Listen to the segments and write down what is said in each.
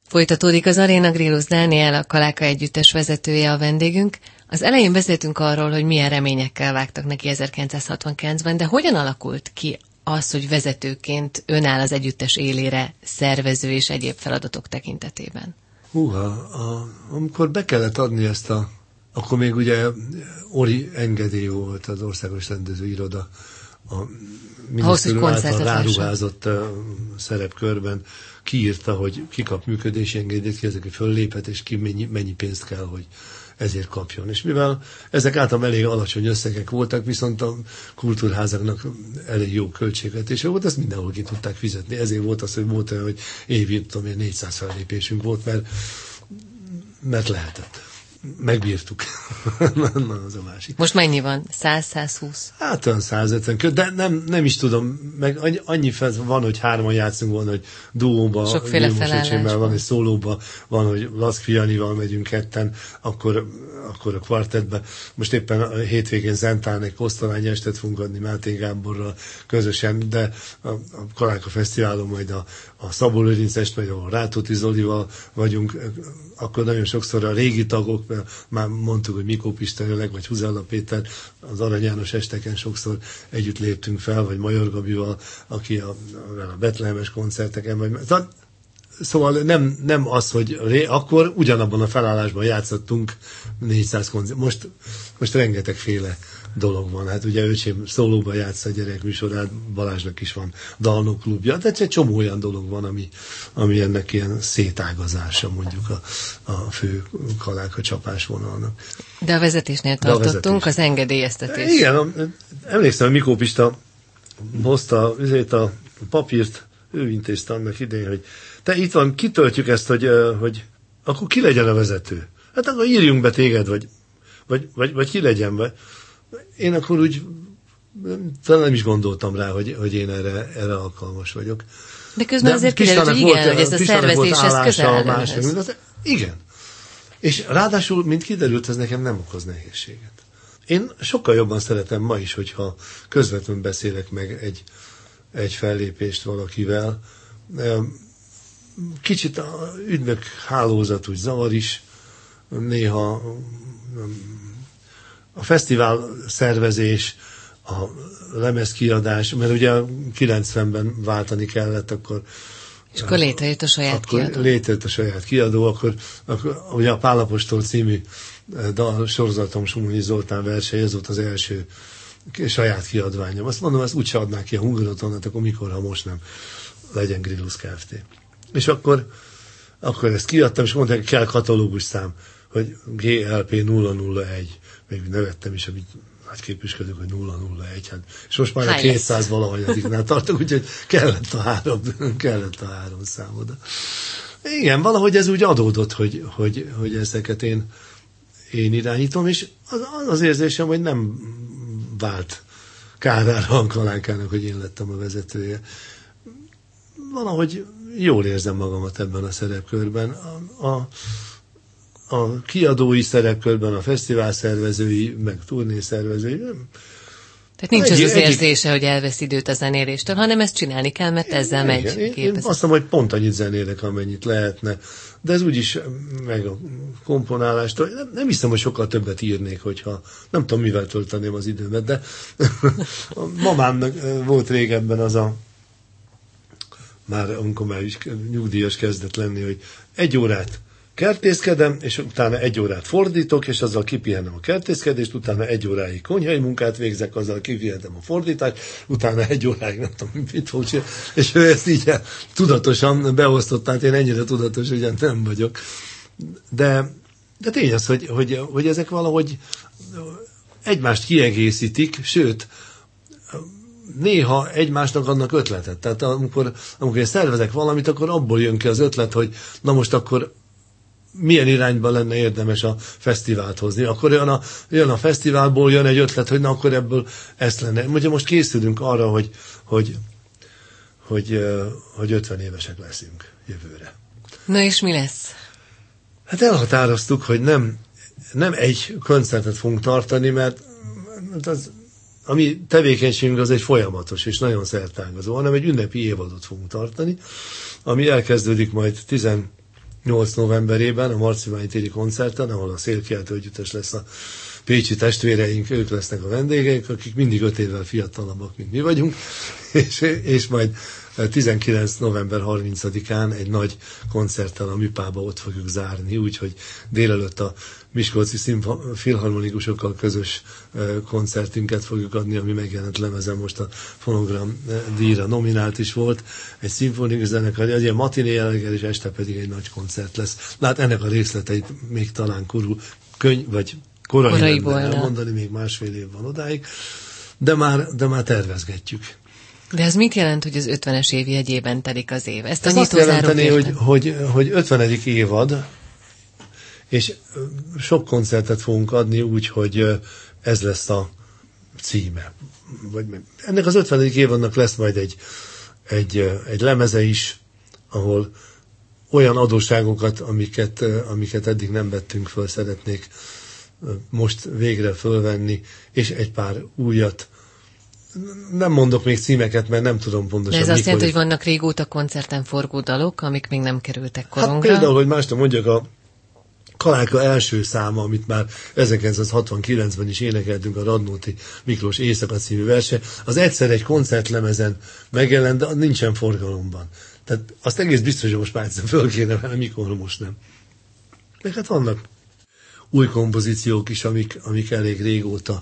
Folytatódik az Arena Grillus. Dániel, a Kaláka együttes vezetője a vendégünk. Az elején beszéltünk arról, hogy milyen reményekkel vágtak neki 1969-ben, de hogyan alakult ki az, hogy vezetőként ön áll az együttes élére szervező és egyéb feladatok tekintetében? Amikor be kellett adni akkor még ugye Ori engedély volt az Országos Rendezőiroda a miniszter által ráruházott szerepkörben, kiírta, hogy ki kap működési engedélyt, ki ezek, hogy fölléphet, és ki mennyi pénzt kell, hogy ezért kapjon. És mivel ezek általában elég alacsony összegek voltak, viszont a kultúrházaknak elég jó költségvetése volt, ezt mindenhol ki tudták fizetni. Ezért volt az, hogy volt olyan, hogy évi 400 fellépésünk volt, mert lehetett. Megbírtuk. Na, az a másik. Most mennyi van? 100-120? Hát olyan 150, de nem is tudom, meg annyi van, hogy hárman játszunk, van, hogy duóba, sokféle felállás van, hogy szólóba, van, hogy Laszkfi Janival megyünk ketten, akkor a kvartettbe. Most éppen a hétvégén Zentán egy kosztolányi estet fogunk adni Máté Gáborral közösen, de a Kaláka Fesztiválon majd a Szabó Lőrinc est, majd a Rátóti Zolival vagyunk, akkor nagyon sokszor a régi tagok, mert már mondtuk, hogy Mikó Pista vagy Huzella Péter, az Arany János esteken sokszor együtt léptünk fel, vagy Major Gabival, aki a betlehemes koncerteken, szóval nem az, hogy akkor ugyanabban a felállásban játszottunk 400 koncert. Most rengetegféle dolog van. Hát ugye öcsém szólóban játsza a gyerekműsorát, Balázsnak is van dalnokklubja, de egy csomó olyan dolog van, ami ennek ilyen szétágazása mondjuk a fő Kaláka csapásvonalnak. De a vezetésnél tartottunk, az engedélyeztetés. Igen, emlékszem, hogy Mikó Pista hozta a papírt, ő intézte annak idején, hogy te itt van, kitöltjük ezt, hogy akkor ki legyen a vezető. Hát akkor írjunk be téged, vagy ki legyen be. Én akkor úgy nem is gondoltam rá, hogy én erre alkalmas vagyok. De közben azért kiderült, hogy igen, hogy ez a szervezés, ez közel önhöz. Igen. És ráadásul, mint kiderült, ez nekem nem okoz nehézséget. Én sokkal jobban szeretem ma is, hogyha közvetlenül beszélek meg egy fellépést valakivel. Kicsit a ügynök hálózat úgy zavar is, néha a fesztivál szervezés, a lemezkiadás, mert ugye 90-ben váltani kellett, akkor létrejött a saját kiadó. Létrejött a saját kiadó, akkor ugye a Pál Apostol című sorozatom Sumonyi Zoltán versei, ez volt az első saját kiadványom. Azt mondom, ezt úgyse adnák ki a Hungarotonat, akkor mikor, ha most nem legyen Grillus Kft. És akkor ezt kiadtam, és mondták, hogy kell katalógus szám, hogy GLP 001, még nevettem is, amit nagyképűsködök, hogy 001, hát, és most már a 200 valahanyadiknál tartok, úgyhogy kellett a három szám oda. Igen, valahogy ez úgy adódott, hogy ezeket én irányítom, és az érzésem, hogy nem vált kárára a Kalákának, hogy én lettem a vezetője. Valahogy jól érzem magamat ebben a szerepkörben. A kiadói szerepkörben, a fesztivál szervezői, meg turné szervezői. Tehát nincs az érzése, hogy elvesz időt a zenéléstől, hanem ezt csinálni kell, mert ezzel megy. Én azt mondom, hogy pont annyit zenélek, amennyit lehetne. De ez úgyis meg a komponálástól. Nem hiszem, hogy sokkal többet írnék, hogyha nem tudom, mivel tölteném az időmet, de a mamámnak volt régebben amikor már is nyugdíjas kezdett lenni, hogy 1 órát kertészkedem, és utána 1 órát fordítok, és azzal kipihenem a kertészkedést, utána 1 óráig konyhai munkát végzek, azzal kipihenem a fordítást, utána 1 óráig nem tudom, mit fog csinálni. És ő ezt így tudatosan beosztott, tehát én ennyire tudatos, hogy nem vagyok. De tény az, hogy ezek valahogy egymást kiegészítik, sőt, néha egymásnak adnak ötletet. Tehát amikor én szervezek valamit, akkor abból jön ki az ötlet, hogy na most akkor milyen irányba lenne érdemes a fesztivált hozni. Akkor jön a fesztiválból, jön egy ötlet, hogy na akkor ebből ezt lenne. Ugye most készülünk arra, hogy 50 évesek leszünk jövőre. Na és mi lesz? Hát elhatároztuk, hogy nem egy koncertet fogunk tartani, mert a mi tevékenységünk az egy folyamatos és nagyon szertágazó, hanem egy ünnepi évadot fogunk tartani, ami elkezdődik majd 8 novemberében a Marciványi téri koncerten, ahol a Szélkiáltó együttes lesz a pécsi testvéreink, ők lesznek a vendégeink, akik mindig 5 évvel fiatalabbak, mint mi vagyunk, és majd 19. november 30-án egy nagy koncerttel a Műpába ott fogjuk zárni, úgyhogy délelőtt a miskolci filharmonikusokkal közös koncertünket fogjuk adni, ami megjelent lemezen, most a fonogram díjra nominált is volt. Egy szimfonikus zenekar, egy ilyen matiné jelleggel, és este pedig egy nagy koncert lesz. Lát, ennek a részleteit még talán vagy korai lenne elmondani, még másfél év van odáig, de már tervezgetjük. De ez mit jelent, hogy az 50-es év jegyében telik az év? Ez azt jelenteni, hogy 50. évad, és sok koncertet fogunk adni úgy, hogy ez lesz a címe. Ennek az 50. évadnak lesz majd egy lemeze is, ahol olyan adósságokat, amiket eddig nem vettünk föl, szeretnék most végre fölvenni, és egy pár újat. Nem mondok még címeket, mert nem tudom pontosan. De ez azt jelenti, hogy vannak régóta koncerten forgó dalok, amik még nem kerültek korongra? Hát például, hogy más nem mondjak, a Kaláka első száma, amit már 1969-ben is énekeltünk, a Radnóti Miklós Éjszaka című verse, az egyszer egy koncertlemezen megjelent, de nincsen forgalomban. Tehát azt egész biztos, hogy most már egyszer föl kéne vele, mikor most nem. Meg hát vannak új kompozíciók is, amik elég régóta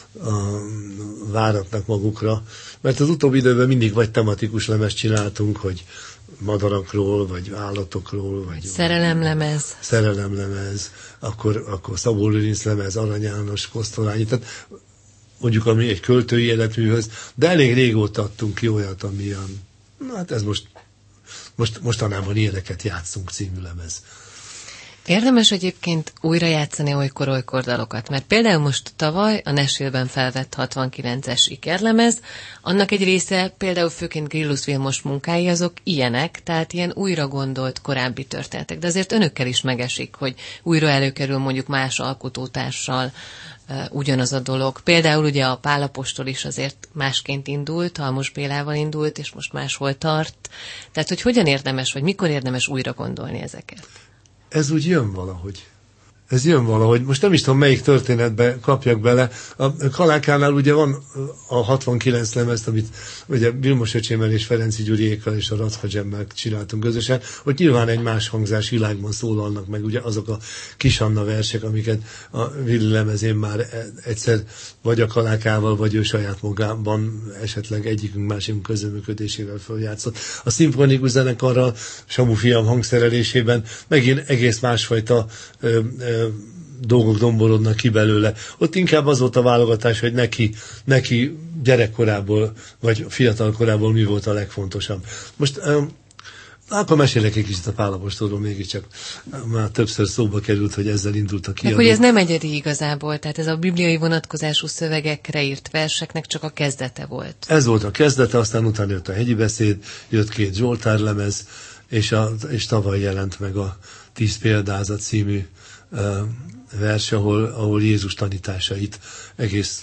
váratnak magukra, mert az utóbbi időben mindig vagy tematikus lemezt csináltunk, hogy madarakról, vagy állatokról, vagy szerelemlemez, akkor Szabó Lőrinc lemez, Arany János, Kosztolányi, tehát mondjuk ami egy költői életműhöz, de elég régóta adtunk ki olyat, ami hát ez mostanában ilyeneket játszunk című lemez. Érdemes egyébként újra játszani olykor dalokat, mert például most tavaly a Nashville-ben felvett 69-es ikerlemez, annak egy része, például főként Grillus Vilmos munkái, azok ilyenek, tehát ilyen újra gondolt korábbi történetek, de azért önökkel is megesik, hogy újra előkerül mondjuk más alkotótársal ugyanaz a dolog. Például ugye a Pál apostol is azért másként indult, Halmos Bélával indult, és most máshol tart. Tehát, hogy hogyan érdemes, vagy mikor érdemes újra gondolni ezeket? Ez úgy jön valahogy. Most nem is tudom, melyik történetbe kapjak bele. A Kalákánál ugye van a 69 lemezt, amit ugye Vilmos öcsémmel és Ferenci Gyuriékkal és a Radha Jam-mel csináltunk közösen, hogy nyilván egy más hangzás világban szólalnak meg ugye azok a Kis Anna versek, amiket a Villi lemezén már egyszer vagy a Kalákával, vagy ő saját magában esetleg egyikünk másikunk közreműködésével följátszott. A szimfonikus zenekarral, Samu fiam hangszerelésében megint egész másfajta dolgok domborodnak ki belőle. Ott inkább az volt a válogatás, hogy neki gyerekkorából, vagy fiatalkorából mi volt a legfontosabb. Most akkor mesélek egy kicsit a Pál apostolról, mégiscsak már többször szóba került, hogy ezzel indult a kiadó. Hogy ez nem egyedi igazából, tehát ez a bibliai vonatkozású szövegekre írt verseknek csak a kezdete volt. Ez volt a kezdete, aztán utána jött a hegyi beszéd, jött 2 Zsoltárlemez, és tavaly jelent meg a 10 példázat című vers, ahol Jézus tanításait egész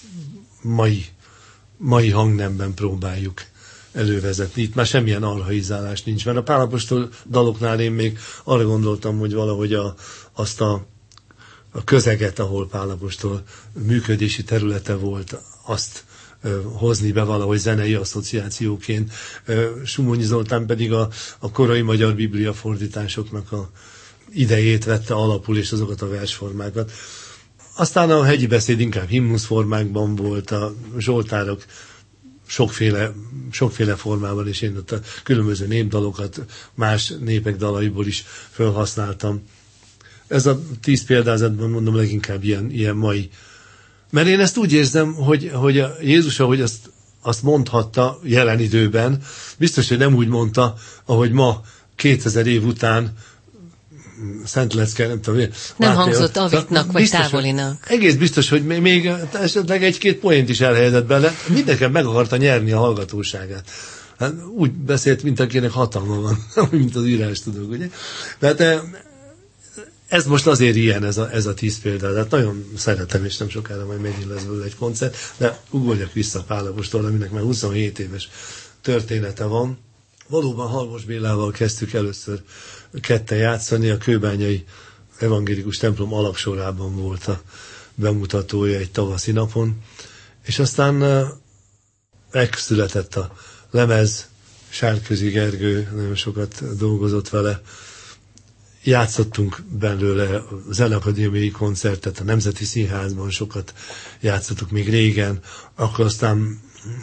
mai hangnemben próbáljuk elővezetni. Itt már semmilyen arhaizálás nincs, mert a Pál apostol daloknál én még arra gondoltam, hogy valahogy azt a közeget, ahol Pál apostol működési területe volt, azt hozni be valahogy zenei asszociációként. Sumonyi Zoltán pedig a korai magyar biblia fordításoknak a idejét vette alapul, és azokat a versformákat. Aztán a hegyi beszéd inkább himnuszformákban volt, a zsoltárok sokféle formában, és én ott a különböző népdalokat más népek dalaiból is felhasználtam. Ez a 10 példázatban mondom leginkább ilyen mai. Mert én ezt úgy érzem, hogy a Jézus, ahogy azt mondhatta jelen időben, biztos, hogy nem úgy mondta, ahogy ma 2000 év után Szent Lecke, nem tudom. Nem hangzott avitnak, vagy távolinak. Egész biztos, hogy még esetleg 1-2 poént is elhelyezett bele. Mindenki meg akarta nyerni a hallgatóságát. Hát úgy beszélt, mint akinek hatalma van, mint az írás tudok, ugye? Tehát ez most azért ilyen, ez a 10 példa. Hát nagyon szeretem, és nem sokára majd megint lesz belőle egy koncert, de ugorjak vissza Pál apostolra, aminek már 27 éves története van. Valóban Halmos Bélával kezdtük először ketten játszani, a kőbányai evangélikus templom alagsorában volt a bemutatója egy tavaszi napon, és aztán megszületett a lemez, Sárközi Gergő nagyon sokat dolgozott vele, játszottunk belőle a Zenekadémiai koncertet, a Nemzeti Színházban sokat játszottuk még régen, akkor aztán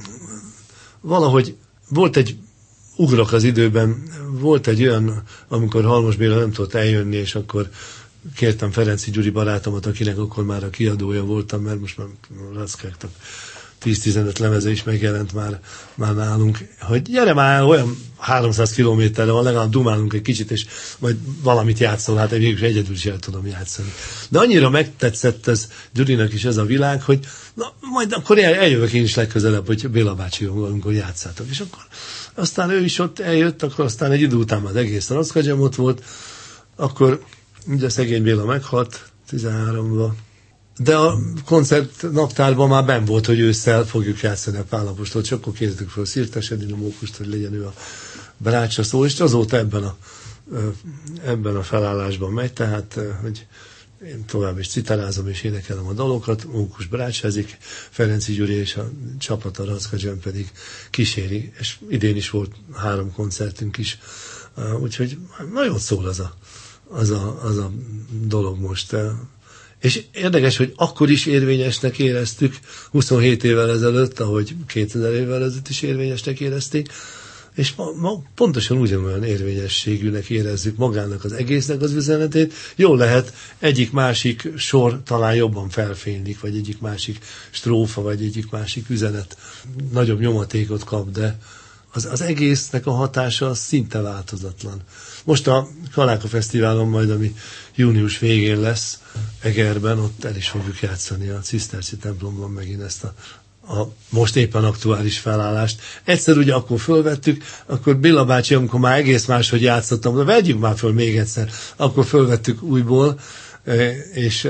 valahogy volt egy, ugrok az időben, volt egy olyan, amikor Halmos Béla nem tudott eljönni, és akkor kértem Ferenci Gyuri barátomat, akinek akkor már a kiadója voltam, mert most már rackágtak 10-15 lemeze is megjelent már nálunk, hogy gyere már, olyan 300 kilométerre van, legalább dumálunk egy kicsit, és majd valamit játszol, hát végül egyedül is el tudom játszani. De annyira megtetszett ez Gyurinak is ez a világ, hogy na, majd akkor eljövök én is legközelebb, hogy Béla bácsi valamikor játszátok. És akkor aztán ő is ott eljött, akkor aztán egy idő után már egész a Racka Jam ott volt, akkor ugye szegény Béla meghalt 13-ban, de a koncert naptárban már benn volt, hogy ősszel fogjuk játszani a Pál Apostolt, és akkor kértük fel Szirtes Edina Mókust, hogy legyen ő a brácsa szó, és azóta ebben a felállásban megy, tehát, hogy én tovább is citarázom és énekelem a dalokat, Mókus brácsázik, Ferenci Gyuri és a csapat, a Racka Jam pedig kíséri, és idén is volt 3 koncertünk is, úgyhogy nagyon szól az a dolog most. És érdekes, hogy akkor is érvényesnek éreztük, 27 évvel ezelőtt, ahogy 2000 évvel ezelőtt is érvényesnek érezték, és ma pontosan ugyanolyan érvényességűnek érezzük magának az egésznek az üzenetét. Jól lehet, egyik-másik sor talán jobban felfénylik, vagy egyik-másik strófa, vagy egyik-másik üzenet nagyobb nyomatékot kap, de az egésznek a hatása az szinte változatlan. Most a Kaláka Fesztiválon majd, ami június végén lesz Egerben, ott el is fogjuk játszani a Ciszterci templomban megint ezt a most éppen aktuális felállást. Egyszer ugye akkor fölvettük, akkor Béla bácsi, amikor már egész máshogy játszottam, de vegyük már föl még egyszer, akkor fölvettük újból, és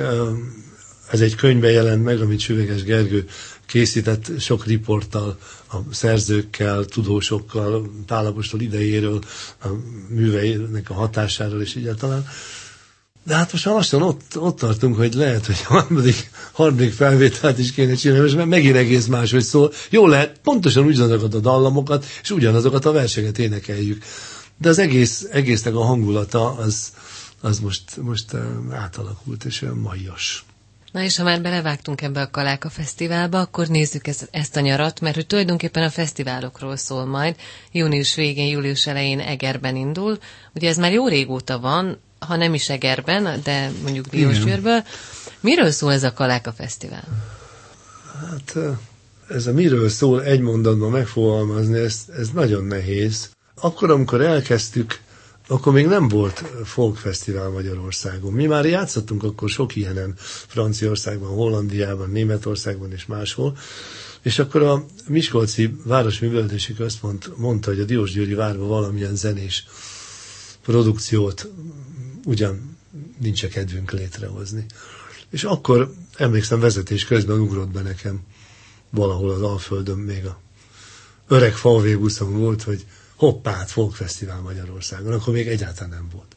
ez egy könyvben jelent meg, amit Süveges Gergő készített sok riporttal, a szerzőkkel, tudósokkal, Pál Apostol idejéről, a műveinek a hatásáról és egyáltalán. De hát most már lassan ott tartunk, hogy lehet, hogy a harmadik felvételt is kéne csinálni, most már megint egész máshogy szól. Jó lehet, pontosan ugyanazokat a dallamokat, és ugyanazokat a verseket énekeljük. De az egésznek a hangulata, az most átalakult, és olyan maias. Na és ha már belevágtunk ebbe a Kaláka Fesztiválba, akkor nézzük ezt a nyarat, mert hogy tulajdonképpen a fesztiválokról szól majd. Június végén, július elején Egerben indul. Ugye ez már jó régóta van, ha nem is Egerben, de mondjuk Diósgyőrből. Miről szól ez a Kaláka Fesztivál? Hát ez a miről szól egy mondatban megfogalmazni, ez nagyon nehéz. Akkor, amikor elkezdtük, akkor még nem volt folkfesztivál Magyarországon. Mi már játszottunk akkor sok ilyenen Franciaországban, Hollandiában, Németországban és máshol, és akkor a Miskolci Városművelődési Központ mondta, hogy a Diósgyőri várban valamilyen zenés produkciót ugyan nincs kedvünk létrehozni. És akkor emlékszem, vezetés közben ugrott be nekem valahol az Alföldön, még a öreg VW buszon volt, hogy hoppá, folkfesztivál Magyarországon, akkor még egyáltalán nem volt.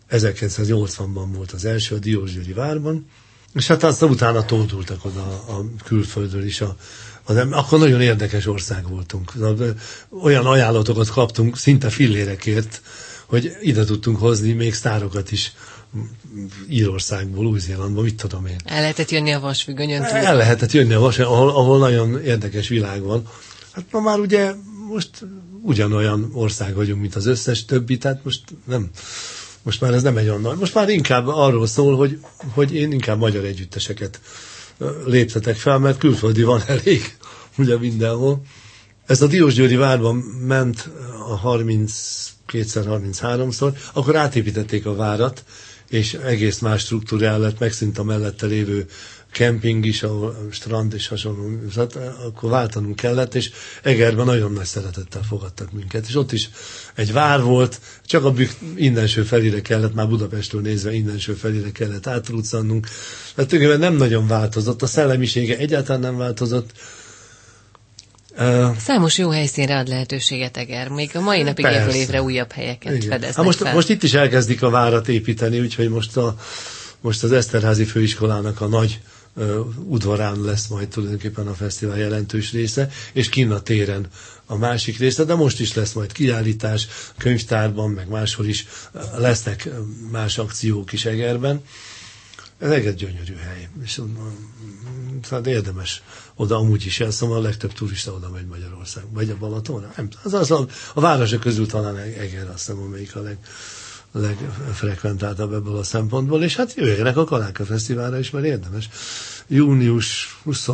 1980-ban volt az első a Diósgyőri várban, és hát aztán utána tódultak oda a külföldről is. Akkor nagyon érdekes ország voltunk. Olyan ajánlatokat kaptunk, szinte fillérekért, hogy ide tudtunk hozni még sztárokat is Írországból, Új-Zélandból, mit tudom én. El lehetett jönni a Vasfüggönyön túl. El lehetett jönni a Vasfüggönyön, ahol nagyon érdekes világ van. Hát ma már ugye most ugyanolyan ország vagyunk, mint az összes többi, tehát most már ez nem egy olyan. Most már inkább arról szól, hogy én inkább magyar együtteseket léptetek fel, mert külföldi van elég, ugye mindenhol. Ez a Diósgyőri várban ment a 32-33-szor, akkor átépítették a várat, és egész más struktúrál lett, megszűnt a mellette lévő kemping is, ahol strand és hasonló, hát akkor váltanunk kellett, és Egerben nagyon nagy szeretettel fogadtak minket, és ott is egy vár volt, csak a innenső felére kellett, már Budapestről nézve innenső felére kellett átruccannunk, tehát tulajdonképpen nem nagyon változott, a szellemisége egyáltalán nem változott, Számos jó helyszínre ad lehetőséget Eger. Még a mai napig évről évre újabb helyeket fedeznek fel. Most itt is elkezdik a várat építeni, úgyhogy most az Eszterházi főiskolának a nagy udvarán lesz majd tulajdonképpen a fesztivál jelentős része, és kinn a téren a másik része, de most is lesz majd kiállítás, könyvtárban, meg máshol is lesznek más akciók is Egerben. Ez egy gyönyörű hely, és hát érdemes oda amúgy is el, szóval a legtöbb turista oda megy Magyarország, vagy a Balatonra. Az a városok közül talán Eger, azt hiszem, amelyik a legfrekventáltabb ebből a szempontból, és hát jöjjenek a Kaláka Fesztiválra is, mert érdemes. Június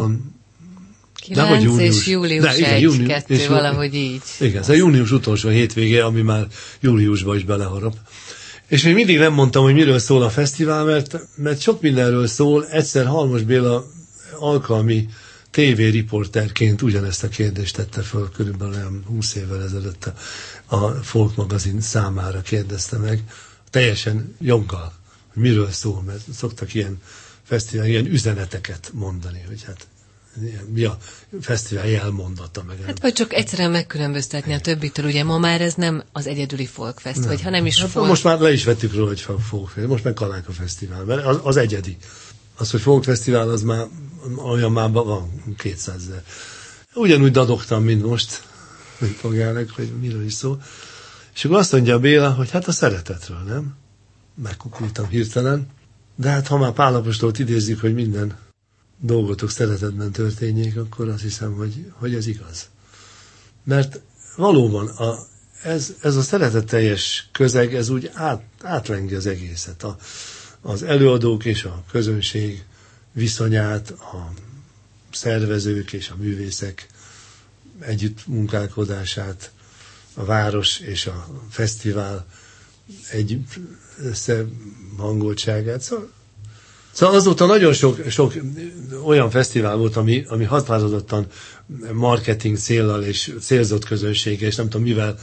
9 és július 1-2, valahogy így. Igen, ez a június utolsó hétvége, ami már júliusba is beleharap. És még mindig nem mondtam, hogy miről szól a fesztivál, mert sok mindenről szól. Egyszer Halmos Béla alkalmi tévériporterként ugyanezt a kérdést tette föl, körülbelül 20 évvel ezelőtt a Folk magazin számára kérdezte meg, teljesen joggal, hogy miről szól, mert szoktak ilyen fesztivál, ilyen üzeneteket mondani, hogy hát mi a fesztivál jelmondata meg. Hát vagy csak egyszerűen megkülönböztetni a többitől, ugye ma már ez nem az egyedüli folkfest, vagy ha nem is hát folk. Most már le is vettük róla, hogy folkfest, most meg Kaláka Fesztivál, mert az egyedi. Az, hogy folkfesztivál, az már olyan már van 200 000. Ugyanúgy dadogtam, mint most, mint magának, hogy miről is szól. És akkor azt mondja Béla, hogy hát a szeretetről, nem? Megkukultam hirtelen. De hát ha már Pál apostolt idézzük, hogy minden dolgotok szeretetben történjék, akkor azt hiszem, hogy ez igaz. Mert valóban ez a szeretetteljes közeg, ez úgy átlengi az egészet. Az előadók és a közönség viszonyát, a szervezők és a művészek együtt munkálkodását, a város és a fesztivál együtt összehangoltságát. Szóval azóta nagyon sok olyan fesztivál volt, ami határozottan marketing céllal és célzott közönséggel, és nem tudom mivel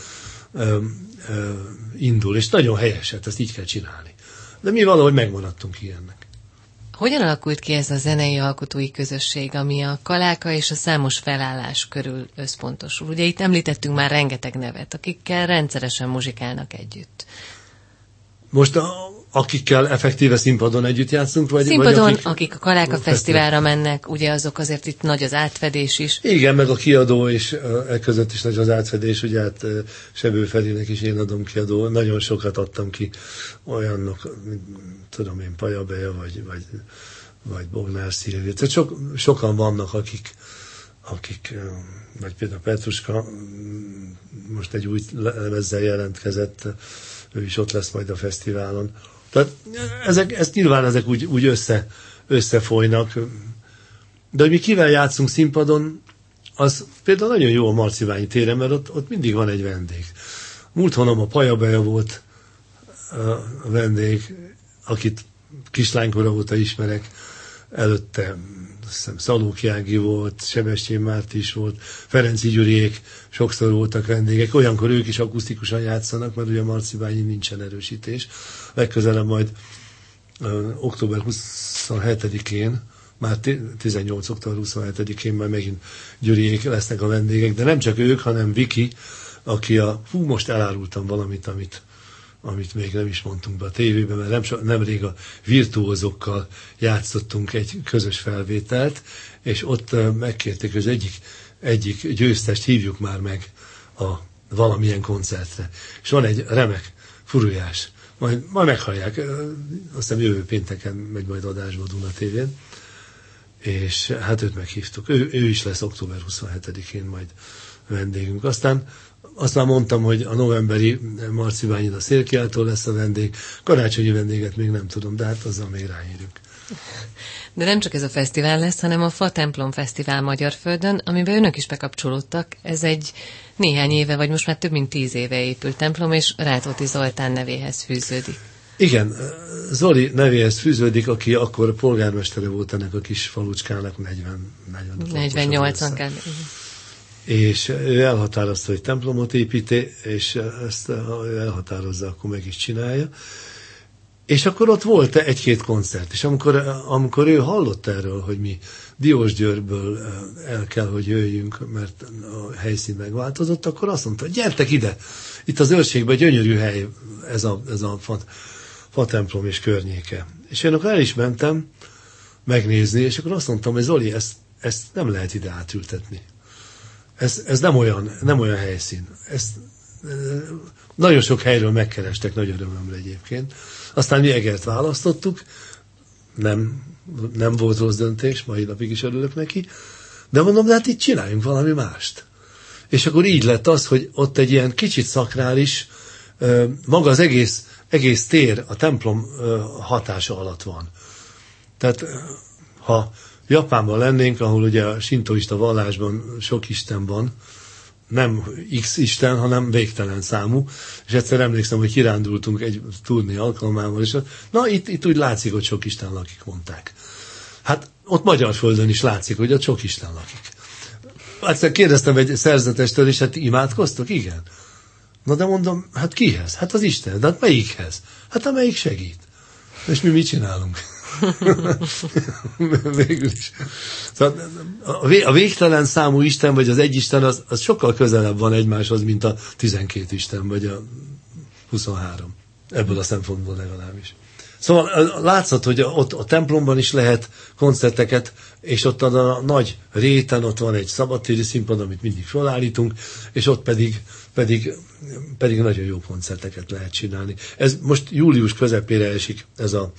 indul, és nagyon helyes, hát ezt így kell csinálni. De mi valahogy megmaradtunk ilyennek. Hogyan alakult ki ez a zenei alkotói közösség, ami a Kaláka és a számos felállás körül összpontosul? Ugye itt említettünk már rengeteg nevet, akikkel rendszeresen muzsikálnak együtt. Most akikkel effektíve színpadon együtt játszunk? Színpadon, akik a Kaláka Fesztiválra mennek, ugye azok azért itt nagy az átfedés is. Igen, meg a kiadó is, között is nagy az átfedés, ugye hát Sebő Ferinek is én adom kiadó, nagyon sokat adtam ki olyanok, tudom én, Paja Beja, vagy Bognár Szilvi. Tehát sokan vannak, akik, vagy például Petruska most egy új lemezzel jelentkezett, ő is ott lesz majd a fesztiválon. Tehát nyilván ezek úgy összefolynak. De hogy mi kivel játszunk színpadon, az például nagyon jó a Marciványi téren, mert ott mindig van egy vendég. Múlt hónap a Paja Beja volt a vendég, akit kislánykora óta ismerek, előtte azt hiszem Szalóki Ági volt, Sebestyén Márti is volt, Ferenci Gyuriék sokszor voltak vendégek, olyankor ők is akusztikusan játszanak, mert ugye a Marciványin nincsen erősítés. Legközelebb majd október 27-én, már 18. október 27-én már megint Gyuriék lesznek a vendégek, de nem csak ők, hanem Viki, aki most elárultam valamit, amit még nem is mondtunk be a tévében, mert nemrég a virtuózokkal játszottunk egy közös felvételt, és ott megkérték, hogy az egyik győztest hívjuk már meg a valamilyen koncertre. És van egy remek furujás, majd meghallják, azt hiszem jövő pénteken megy majd adásba a Duna TV-n, és hát őt meghívtuk. Ő is lesz október 27-én majd vendégünk. Aztán azt már mondtam, hogy a novemberi Marciványin a Szélkiáltól lesz a vendég. Karácsonyi vendéget még nem tudom, de hát azzal még ráírjuk. De nem csak ez a fesztivál lesz, hanem a Fa Templom Fesztivál Magyarföldön, amiben önök is bekapcsolódtak. Ez egy néhány éve, vagy most már több mint 10 éve épült templom, és Rátóti Zoltán nevéhez fűződik. Igen, Zoli nevéhez fűződik, aki akkor polgármestere volt ennek a kis falucskának, 48-an kell. És ő elhatározta, hogy templomot építi, és ezt ha ő elhatározza, akkor meg is csinálja. És akkor ott volt egy-két koncert, és amikor ő hallott erről, hogy mi Diósgyőrből el kell, hogy jöjjünk, mert a helyszín megváltozott, akkor azt mondta, gyertek ide, itt az őrségben gyönyörű hely, ez a fatemplom és környéke. És én akkor el is mentem megnézni, és akkor azt mondtam, hogy Zoli, ezt nem lehet ide átültetni. Ez nem olyan helyszín. Ezt nagyon sok helyről megkerestek, nagy örömömre egyébként. Aztán mi Egert választottuk, nem volt rossz döntés, mai napig is örülök neki, de mondom, de hát itt csináljunk valami mást. És akkor így lett az, hogy ott egy ilyen kicsit szakrális, maga az egész tér a templom hatása alatt van. Tehát ha Japánban lennénk, ahol ugye a sintoista vallásban sok isten van, nem X isten, hanem végtelen számú, és egyszer emlékszem, hogy kirándultunk egy turné alkalmával, és na itt úgy látszik, hogy sok isten lakik, mondták. Hát ott Magyarföldön is látszik, hogy ott sok isten lakik. Egyszer kérdeztem egy szerzetestől, és hát imádkoztok? Igen. Na de mondom, hát kihez? Hát az Isten. De hát melyikhez? Hát amelyik segít. És mi mit csinálunk? Végül is. Szóval a végtelen számú Isten, vagy az egy Isten, az sokkal közelebb van egymáshoz, mint a 12 Isten, vagy a 23. Ebből a szempontból legalábbis. Szóval látszott, hogy ott a templomban is lehet koncerteket, és ott a nagy réten ott van egy szabadtéri színpad, amit mindig felállítunk, és ott pedig nagyon jó koncerteket lehet csinálni. Ez most július közepére esik ez a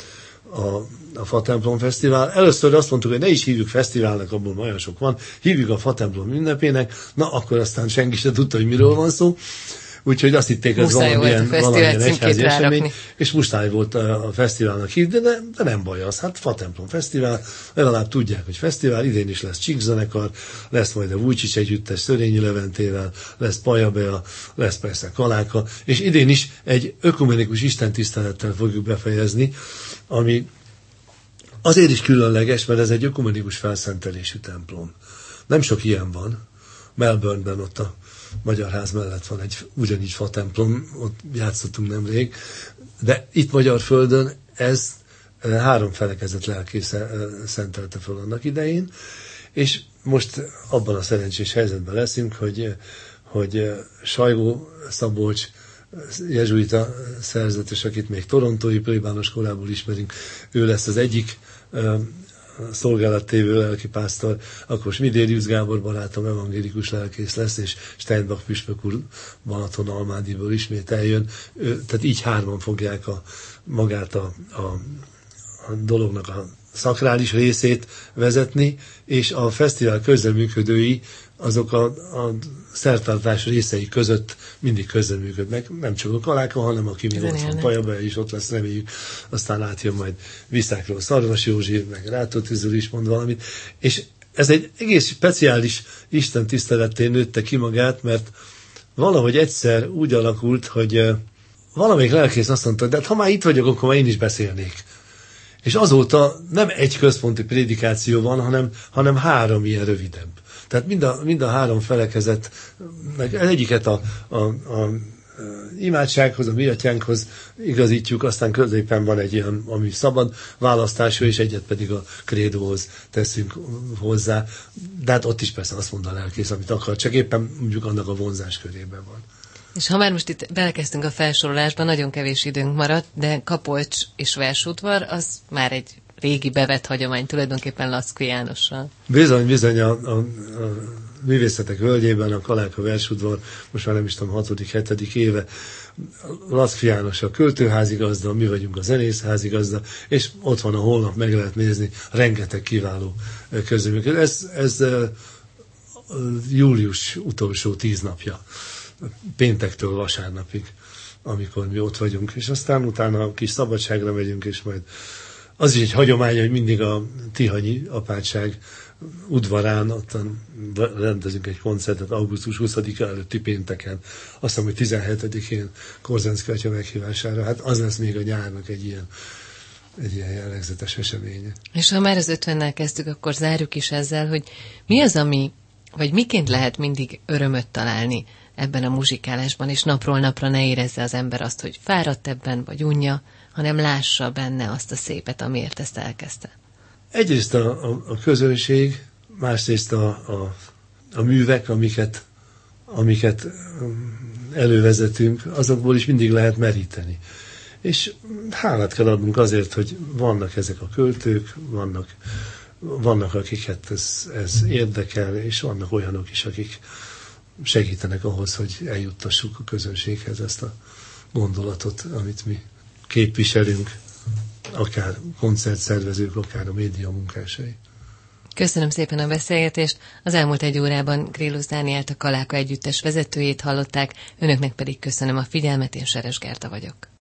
Fatemplom Fesztivál. Először azt mondtuk, hogy ne is hívjuk fesztiválnak, abból olyan sok van, hívjuk a Fatemplom ünnepének, na akkor aztán senki sem tudta, hogy miről van szó. Úgyhogy azt hitték, ez valamilyen egyházi esemény, és muszáj volt a fesztiválnak hívni, de nem baj az. Hát Fatemplom Fesztivál, legalább tudják, hogy fesztivál, idén is lesz csíkzenekar, lesz majd a Vujcsics együttes Szörényi Leventével, lesz Paja Bea, lesz persze Kaláka, és idén is egy ökumenikus istentisztelettel fogjuk befejezni, ami azért is különleges, mert ez egy ökumenikus felszentelésű templom. Nem sok ilyen van. Melbourneben ott a Magyar Ház mellett van egy ugyanígy fatemplom, ott játszottunk nemrég, de itt Magyarföldön ez 3 felekezet lelkésze szentelte fel annak idején, és most abban a szerencsés helyzetben leszünk, hogy Sajgó Szabolcs jezsuita szerzetes, akit még torontói plébános korából ismerünk, ő lesz az egyik szolgálattévő lelkipásztor, akkor Smidérius Gábor barátom evangélikus lelkész lesz, és Steinbach püspök úr Balaton-Almádiból ismét eljön. Tehát így 3 fogják magát a dolognak a szakrális részét vezetni, és a fesztivál közreműködői azok a szertartás részei között mindig közreműködnek. Nem csak a Kaláka, hanem aki még ott van, Paja Bea is ott lesz, reméljük, aztán átjön majd Viszákról Szarvas Józsi, meg Rátóti Zoli is mond valamit. És ez egy egész speciális Isten tiszteletté nőtte ki magát, mert valahogy egyszer úgy alakult, hogy valamelyik lelkész azt mondta, de hát ha már itt vagyok, akkor már én is beszélnék. És azóta nem egy központi prédikáció van, hanem 3 ilyen rövidebb. Tehát mind a 3 felekezet, egyiket a imádsághoz, a mi atyánkhoz igazítjuk, aztán középen van egy ilyen, ami szabad választású, és egyet pedig a krédóhoz teszünk hozzá. De hát ott is persze azt mond a lelkész, amit akar, csak éppen mondjuk annak a vonzás körében van. És ha már most itt belekezdtünk a felsorolásba, nagyon kevés időnk maradt, de Kapolcs és Versudvar, az már egy régi bevett hagyomány, tulajdonképpen Laszkvi Jánossal. Bizony, a művészetek völgyében a Kaláka Versudvar, most már nem is tudom, 6.-7. éve, Laszkvi János a költőházigazda, mi vagyunk a zenészházigazda, és ott van, a holnap meg lehet nézni, rengeteg kiváló közreműködés. Ez július utolsó 10 napja, péntektől vasárnapig, amikor mi ott vagyunk, és aztán utána a kis szabadságra megyünk, és majd az is egy hagyomány, hogy mindig a Tihanyi apátság udvarán, ottan rendezünk egy koncertet augusztus 20-a előtti pénteken, azt hiszem, hogy 17-én Korzenszki atya meghívására. Hát az lesz még a nyárnak egy ilyen jellegzetes eseménye. És ha már az 50-nel kezdtük, akkor zárjuk is ezzel, hogy mi az, vagy miként lehet mindig örömöt találni ebben a muzsikálásban, és napról napra ne érezze az ember azt, hogy fáradt ebben, vagy unja, hanem lássa benne azt a szépet, amiért ezt elkezdte. Egyrészt a közönség, másrészt a művek, amiket elővezetünk, azokból is mindig lehet meríteni. És hálát kell adnunk azért, hogy vannak ezek a költők, vannak akiket ez érdekel, és vannak olyanok is, akik segítenek ahhoz, hogy eljuttassuk a közönséghez ezt a gondolatot, amit mi képviselünk, akár koncertszervezők, akár a média munkásai. Köszönöm szépen a beszélgetést. Az elmúlt 1 órában Grélusz Dánielt, a Kaláka együttes vezetőjét hallották, önöknek pedig köszönöm a figyelmet, én Seres Gerda vagyok.